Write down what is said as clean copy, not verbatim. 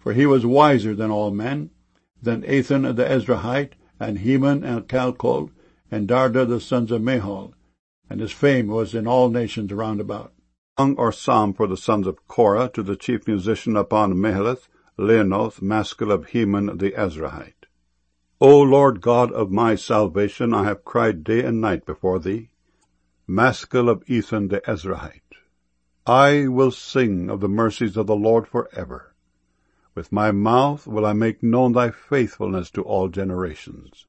for he was wiser than all men, than Ethan the Ezrahite, and Heman and Calcol, and Darda the sons of Mahol, and his fame was in all nations round about. Song or psalm for the sons of Korah, to the chief musician upon Mahalath, Leanoth, maskil of Heman the Ezrahite. O Lord God of my salvation, I have cried day and night before thee, maskil of Ethan the Ezrahite. I will sing of the mercies of the Lord forever. With my mouth will I make known thy faithfulness to all generations.